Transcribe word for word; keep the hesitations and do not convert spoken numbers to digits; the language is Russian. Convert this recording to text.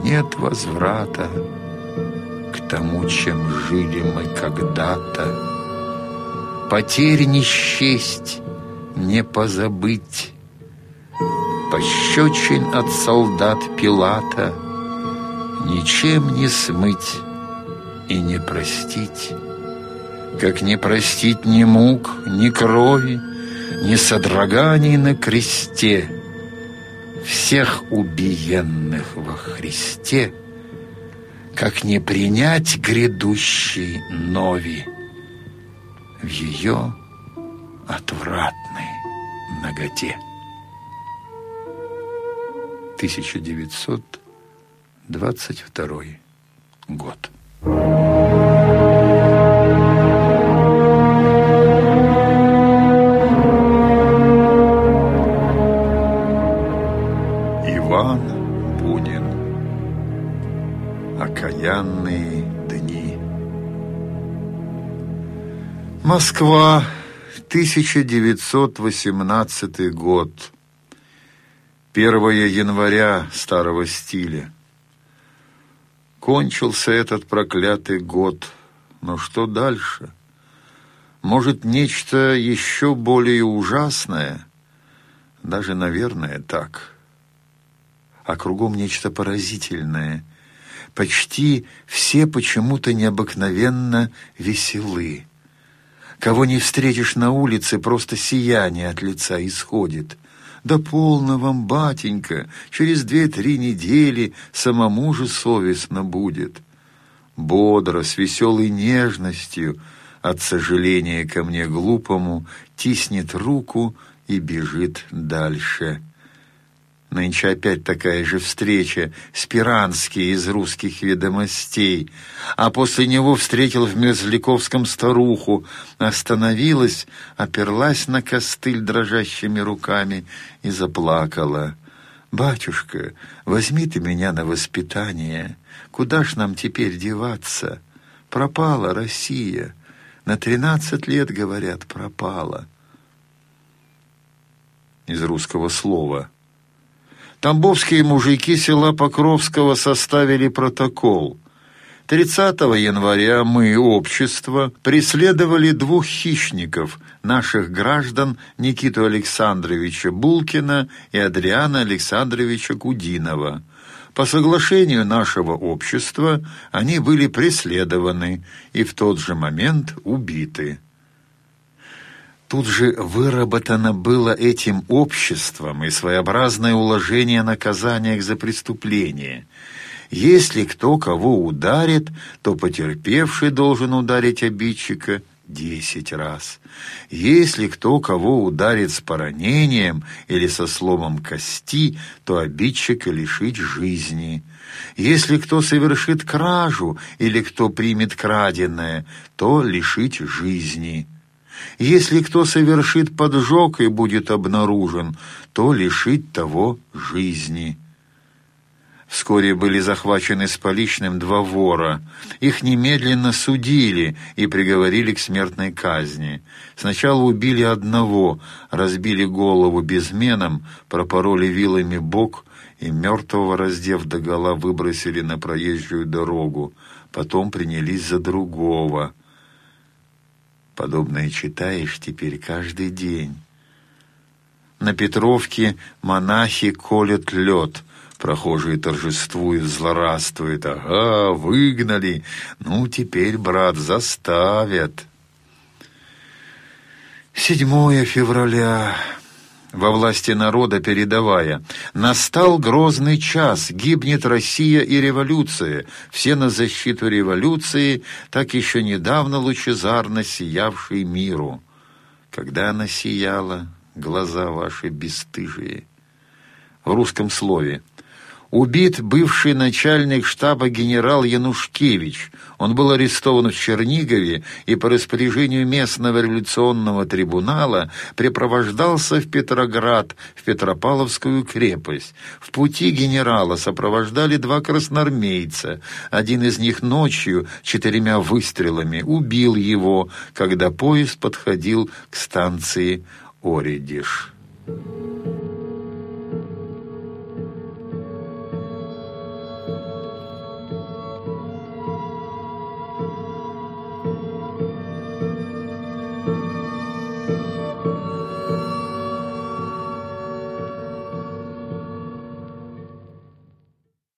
нет возврата к тому, чем жили мы когда-то. Потерь не счесть, не позабыть, пощечин от солдат Пилата ничем не смыть и не простить, как не простить ни мук, ни крови, ни содроганий на кресте всех убиенных во Христе, как не принять грядущей нови в ее отвратной наготе. тысяча девятьсот двадцать второй год. Иван Бунин. Окаянные дни. Москва, тысяча девятьсот восемнадцатый год. первое января старого стиля. Кончился этот проклятый год. Но что дальше? Может, нечто еще более ужасное? Даже, наверное, так. А кругом нечто поразительное. Почти все почему-то необыкновенно веселы. Кого не встретишь на улице, просто сияние от лица исходит. Да полно вам, батенька, через две-три недели самому же совестно будет. Бодро, с веселой нежностью, от сожаления ко мне глупому, тиснет руку и бежит дальше. Нынче опять такая же встреча, Спиранский из «Русских ведомостей», а после него встретил в Мерзляковском старуху, остановилась, оперлась на костыль дрожащими руками и заплакала. «Батюшка, возьми ты меня на воспитание, куда ж нам теперь деваться? Пропала Россия, на тринадцать лет, говорят, пропала». Из русского слова. Тамбовские мужики села Покровского составили протокол. тридцатого января мы, общество, преследовали двух хищников, наших граждан Никиту Александровича Булкина и Адриана Александровича Кудинова. По соглашению нашего общества они были преследованы и в тот же момент убиты. Тут же выработано было этим обществом и своеобразное уложение о наказаниях за преступление. Если кто кого ударит, то потерпевший должен ударить обидчика десять раз. Если кто кого ударит с поранением или со сломом кости, то обидчика лишить жизни. Если кто совершит кражу или кто примет краденое, то лишить жизни. Если кто совершит поджог и будет обнаружен, то лишить того жизни. Вскоре были захвачены с поличным два вора. Их немедленно судили и приговорили к смертной казни. Сначала убили одного, разбили голову безменом, пропороли вилами бок и мертвого, раздев догола, выбросили на проезжую дорогу. Потом принялись за другого. Подобное читаешь теперь каждый день. На Петровке монахи колят лед. Прохожие торжествуют, злорадствуют. Ага, выгнали. Ну, теперь, брат, заставят. седьмое февраля. Во власти народа передовая. Настал грозный час, гибнет Россия и революция. Все на защиту революции, так еще недавно лучезарно сиявшей миру. Когда она сияла, глаза ваши бесстыжие. В русском слове. Убит бывший начальник штаба генерал Янушкевич. Он был арестован в Чернигове и по распоряжению местного революционного трибунала препровождался в Петроград, в Петропавловскую крепость. В пути генерала сопровождали два красноармейца. Один из них ночью четырьмя выстрелами убил его, когда поезд подходил к станции Оредиш.